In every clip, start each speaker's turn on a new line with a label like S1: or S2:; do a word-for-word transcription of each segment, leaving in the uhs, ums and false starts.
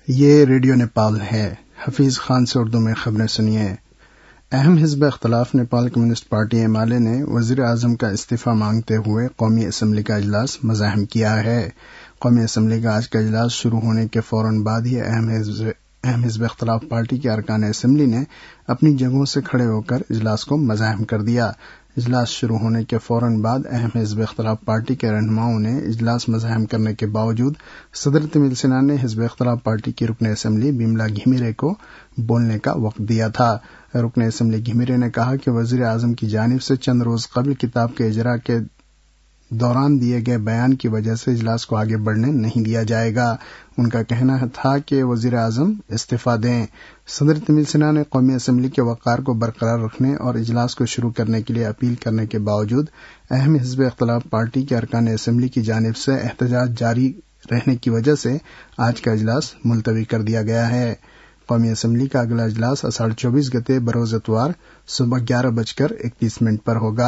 S1: یہ ریڈیو نیپال ہے۔ حفیظ خان سے اردو میں خبریں سنیے۔ اہم حزب اختلاف Nepal communist party M L A نے وزیر اعظم کا استعفی مانگتے ہوئے قومی اسمبلی کا اجلاس مزاحم کیا ہے۔ قومی اسمبلی کا آج کا اجلاس شروع ہونے کے فوراً بعد ہی اہم حزب اہم حزب اختلاف پارٹی کے ارکان اسمبلی نے اپنی جگہوں سے کھڑے ہو کر اجلاس کو مزاحم کر دیا۔ اجلاس شروع ہونے کے فوراً بعد اہم حزب اختلاف پارٹی کے رہنماؤں نے اجلاس مزاحم کرنے کے باوجود صدر تمیل سنہا نے حزب اختلاف پارٹی کی رکن اسمبلی بیملا گھیمیرے کو بولنے کا وقت دیا تھا۔ رکن اسمبلی گھیمیرے نے کہا کہ وزیر اعظم کی جانب سے چند روز قبل کتاب کے اجراء کے دوران دیے گئے بیان کی وجہ سے اجلاس کو آگے بڑھنے نہیں دیا جائے گا۔ ان کا کہنا تھا کہ وزیر اعظم استعفی دیں۔ صدر تمیل سنہا نے قومی اسمبلی کے وقار کو برقرار رکھنے اور اجلاس کو شروع کرنے کے لیے اپیل کرنے کے باوجود اہم حزب اختلاف پارٹی کے ارکان اسمبلی کی جانب سے احتجاج جاری رہنے کی وجہ سے آج کا اجلاس ملتوی کر دیا گیا ہے۔ قومی اسمبلی کا اگلا اجلاس اثاڑھ چوبیس گتے بروز اتوار صبح گیارہ بج کر اکتیس منٹ پر ہوگا۔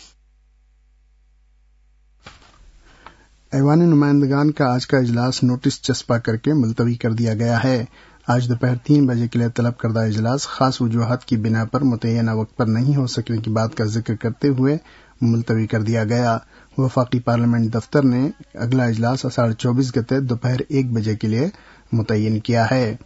S1: ایوان نمائندگان کا آج کا اجلاس نوٹس چسپاں کر کے ملتوی کر دیا گیا ہے۔ آج دوپہر تین بجے کے لیے طلب کردہ اجلاس خاص وجوہات کی بنا پر متعینہ وقت پر نہیں ہو سکنے کی بات کا ذکر کرتے ہوئے ملتوی کر دیا گیا۔ وفاقی پارلیمنٹ دفتر نے اگلا اجلاس اثاڑھ چوبیس گتے دوپہر ایک بجے کے لیے متعین کیا ہے۔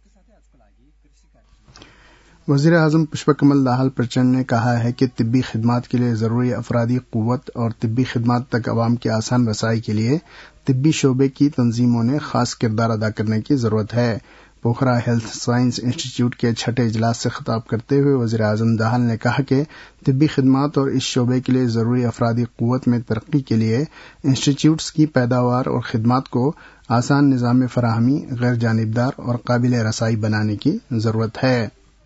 S1: وزیر اعظم پشپا کمل دہال پرچنڈ نے کہا ہے کہ طبی خدمات کے لیے ضروری افرادی قوت اور طبی خدمات تک عوام کی آسان رسائی کے لیے طبی شعبے کی تنظیموں نے خاص کردار ادا کرنے کی ضرورت ہے۔ پوکھرا ہیلتھ سائنس انسٹی ٹیوٹ کے چھٹے اجلاس سے خطاب کرتے ہوئے وزیر اعظم دہال نے کہا کہ طبی خدمات اور اس شعبے کے لیے ضروری افرادی قوت میں ترقی کے لیے انسٹی ٹیوٹس کی پیداوار اور خدمات کو آسان نظام فراہمی، غیر جانبدار اور قابل رسائی بنانے کی ضرورت ہے۔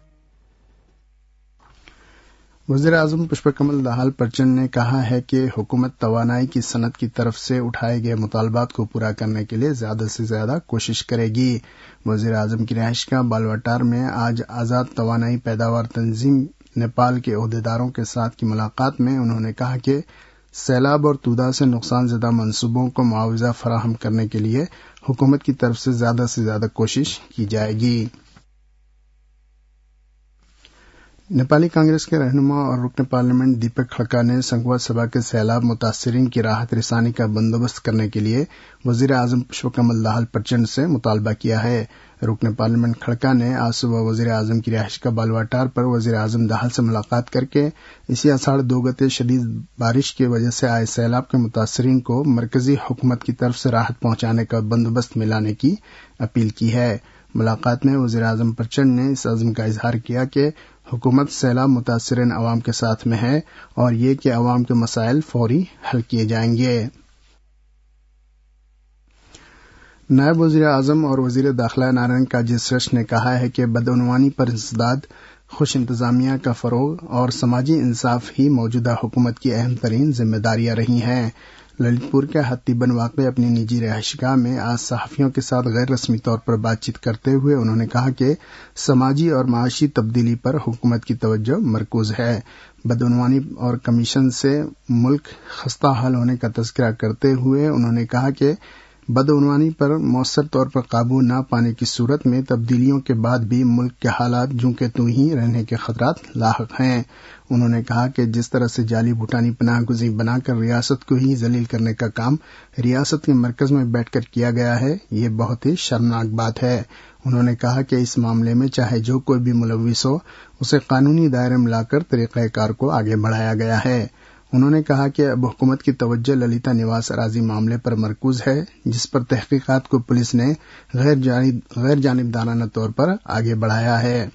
S1: وزیر اعظم پشپا کمل دہال پرچنڈ نے کہا ہے کہ حکومت توانائی کی صنعت کی طرف سے اٹھائے گئے مطالبات کو پورا کرنے کے لیے زیادہ سے زیادہ کوشش کرے گی۔ وزیر اعظم کی رہائش گاہ بالواٹار میں آج آزاد توانائی پیداوار تنظیم نیپال کے عہدیداروں کے ساتھ کی ملاقات میں انہوں نے کہا کہ سیلاب اور تودا سے نقصان زدہ منصوبوں کو معاوضہ فراہم کرنے کے لیے حکومت کی طرف سے زیادہ سے زیادہ کوشش کی جائے گی۔ نیپالی کانگریس کے رہنما اور رکن پارلیمنٹ دیپک کھڑکا نے سنگھوا سبھا کے سیلاب متاثرین کی راحت رسانی کا بندوبست کرنے کے لیے وزیر اعظم پشپا کمل دہال پرچنڈ سے مطالبہ کیا ہے۔ رکن پارلیمنٹ کھڑکا نے آج صبح وزیر اعظم کی رہائش گاہ بالواٹار پر وزیر اعظم دہال سے ملاقات کر کے اسی اثاڑھ دو گتے شدید بارش کی وجہ سے آئے سیلاب کے متاثرین کو مرکزی حکومت کی طرف سے راحت پہنچانے کا بندوبست میں لانے کی اپیل کی ہے۔ ملاقات میں وزیر اعظم پرچنڈ نے اس عزم کا اظہار کیا کہ حکومت سیلاب متاثرین عوام کے ساتھ میں ہے اور یہ کہ عوام کے مسائل فوری حل کیے جائیں گے۔ نائب وزیر اعظم اور وزیر داخلہ نارائن کاجی سرش نے کہا ہے کہ بدعنوانی پر انسداد، خوش انتظامیہ کا فروغ اور سماجی انصاف ہی موجودہ حکومت کی اہم ترین ذمہ داریاں رہی ہیں۔ للت پور کے ہتھی بن واقع اپنی نجی رہائش گاہ میں آج صحافیوں کے ساتھ غیر رسمی طور پر بات چیت کرتے ہوئے انہوں نے کہا کہ سماجی اور معاشی تبدیلی پر حکومت کی توجہ مرکوز ہے۔ بدعنوانی اور کمیشن سے ملک خستہ حال ہونے کا تذکرہ کرتے ہوئے انہوں نے کہا کہ بدعنوانی پر مؤثر طور پر قابو نہ پانے کی صورت میں تبدیلیوں کے بعد بھی ملک کے حالات جوں کہ توں ہی رہنے کے خطرات لاحق ہیں۔ انہوں نے کہا کہ جس طرح سے جعلی بھوٹانی پناہ گزین بنا کر ریاست کو ہی ذلیل کرنے کا کام ریاست کے مرکز میں بیٹھ کر کیا گیا ہے، یہ بہت ہی شرمناک بات ہے۔ انہوں نے کہا کہ اس معاملے میں چاہے جو کوئی بھی ملوث ہو اسے قانونی دائرے میں لا کر طریقہ کار کو آگے بڑھایا گیا ہے۔ انہوں نے کہا کہ اب حکومت کی توجہ للیتا نواس اراضی معاملے پر مرکوز ہے، جس پر تحقیقات کو پولیس نے غیر جانب غیر جانبدارانہ طور پر آگے بڑھایا ہے۔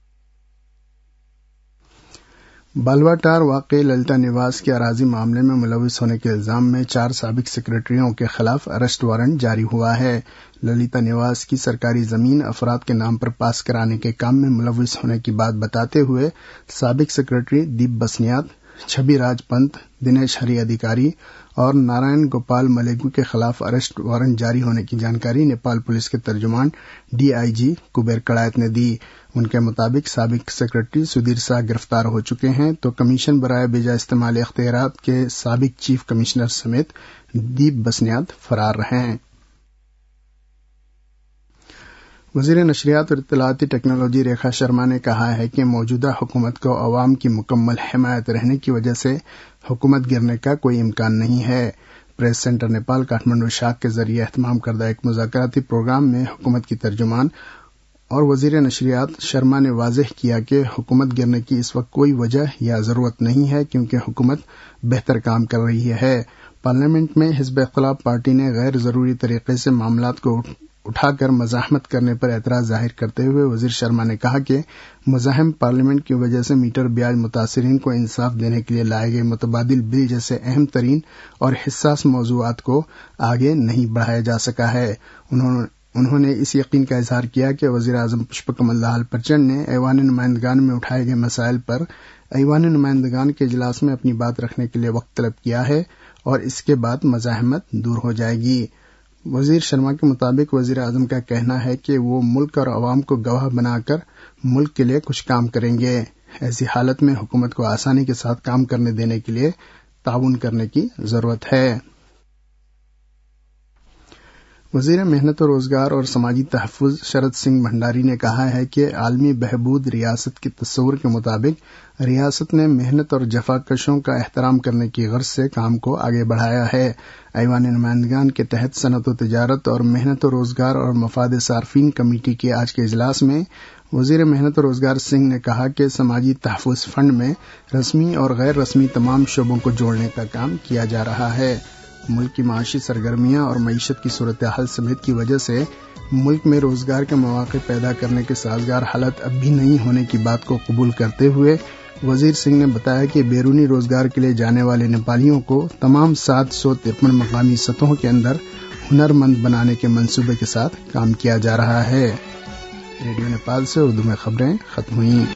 S1: بالواٹار واقع للیتا نواس کے اراضی معاملے میں ملوث ہونے کے الزام میں چار سابق سیکرٹریوں کے خلاف ارسٹ وارنٹ جاری ہوا ہے۔ للیتا نواس کی سرکاری زمین افراد کے نام پر پاس کرانے کے کام میں ملوث ہونے کی بات بتاتے ہوئے سابق سیکرٹری دیپ بسنیات، چھبی راج پنت، دنیش ہری ادھیکاری اور نارائن گوپال ملیگو کے خلاف ارسٹ وارنٹ جاری ہونے کی جانکاری نیپال پولیس کے ترجمان ڈی آئی جی کبیر کڑائت نے دی۔ ان کے مطابق سابق سیکرٹری سدھیر ساہ گرفتار ہو چکے ہیں تو کمیشن برائے بیجا استعمال اختیارات کے سابق چیف کمشنر سمیت دیپ بسنیات فرار رہے ہیں۔ وزیر نشریات اور اطلاعاتی ٹیکنالوجی ریکھا شرما نے کہا ہے کہ موجودہ حکومت کو عوام کی مکمل حمایت رہنے کی وجہ سے حکومت گرنے کا کوئی امکان نہیں ہے۔ پریس سینٹر نیپال کاٹھمنڈو شاخ کے ذریعے اہتمام کردہ ایک مذاکراتی پروگرام میں حکومت کی ترجمان اور وزیر نشریات شرما نے واضح کیا کہ حکومت گرنے کی اس وقت کوئی وجہ یا ضرورت نہیں ہے کیونکہ حکومت بہتر کام کر رہی ہے۔ پارلیمنٹ میں حزب اختلاف پارٹی نے غیر ضروری طریقے سے معاملات کو اٹھا کر مزاحمت کرنے پر اعتراض ظاہر کرتے ہوئے وزیر شرما نے کہا کہ مزاحم پارلیمنٹ کی وجہ سے میٹر بیاج متاثرین کو انصاف دینے کے لیے لائے گئے متبادل بل جیسے اہم ترین اور حساس موضوعات کو آگے نہیں بڑھایا جا سکا ہے۔ انہوں انہوں نے اس یقین کا اظہار کیا کہ وزیر اعظم پشپ کمل دہال پرچنڈ نے ایوان نمائندگان میں اٹھائے گئے مسائل پر ایوان نمائندگان کے اجلاس میں اپنی بات رکھنے کے لیے وقت طلب کیا ہے اور اس کے بعد مزاحمت دور ہو جائے گی۔ وزیر شرما کے مطابق وزیر اعظم کا کہنا ہے کہ وہ ملک اور عوام کو گواہ بنا کر ملک کے لیے کچھ کام کریں گے۔ ایسی حالت میں حکومت کو آسانی کے ساتھ کام کرنے دینے کے لیے تعاون کرنے کی ضرورت ہے۔ وزیر محنت و روزگار اور سماجی تحفظ شرد سنگھ بھنڈاری نے کہا ہے کہ عالمی بہبود ریاست کے تصور کے مطابق ریاست نے محنت اور جفاکشوں کا احترام کرنے کی غرض سے کام کو آگے بڑھایا ہے۔ ایوان نمائندگان کے تحت صنعت و تجارت اور محنت و روزگار اور مفاد صارفین کمیٹی کے آج کے اجلاس میں وزیر محنت و روزگار سنگھ نے کہا کہ سماجی تحفظ فنڈ میں رسمی اور غیر رسمی تمام شعبوں کو جوڑنے کا کام کیا جا رہا ہے۔ ملک کی معاشی سرگرمیاں اور معیشت کی صورتحال سمیت کی وجہ سے ملک میں روزگار کے مواقع پیدا کرنے کے سازگار حالت اب بھی نہیں ہونے کی بات کو قبول کرتے ہوئے وزیر سنگھ نے بتایا کہ بیرونی روزگار کے لیے جانے والے نیپالیوں کو تمام سات سو ترپن مقامی سطحوں کے اندر ہنر مند بنانے کے منصوبے کے ساتھ کام کیا جا رہا ہے۔ ریڈیو نیپال سے اردو میں خبریں ختم ہوئیں۔